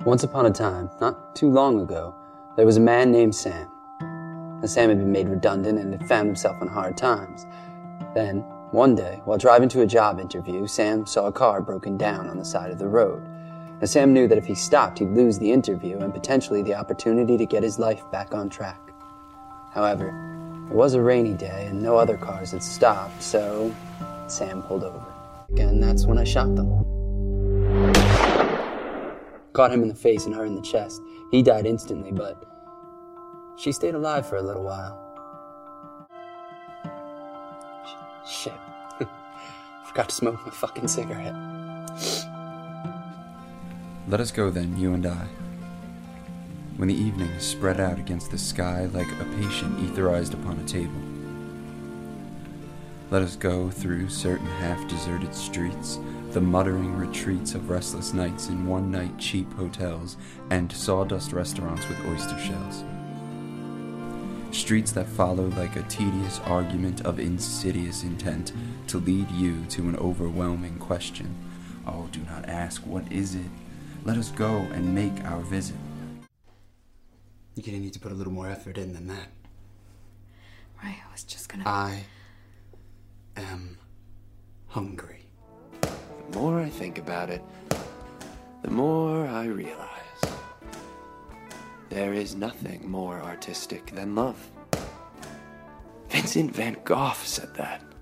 Once upon a time, not too long ago, there was a man named Sam. Now, Sam had been made redundant and had found himself in hard times. Then, one day, while driving to a job interview, Sam saw a car broken down on the side of the road. Now, Sam knew that if he stopped, he'd lose the interview and potentially the opportunity to get his life back on track. However, it was a rainy day and no other cars had stopped, so Sam pulled over. And that's when I shot them. Caught him in the face and her in the chest. He died instantly, but she stayed alive for a little while. Shit. Forgot to smoke my fucking cigarette. Let us go then, you and I. When the evening is spread out against the sky like a patient etherized upon a table. Let us go through certain half-deserted streets, the muttering retreats of restless nights in one-night cheap hotels and sawdust restaurants with oyster shells. Streets that follow like a tedious argument of insidious intent to lead you to an overwhelming question. Oh, do not ask, what is it? Let us go and make our visit. You're gonna need to put a little more effort in than that. Right, I was just gonna... I am hungry. The more I think about it, the more I realize there is nothing more artistic than love. Vincent van Gogh said that.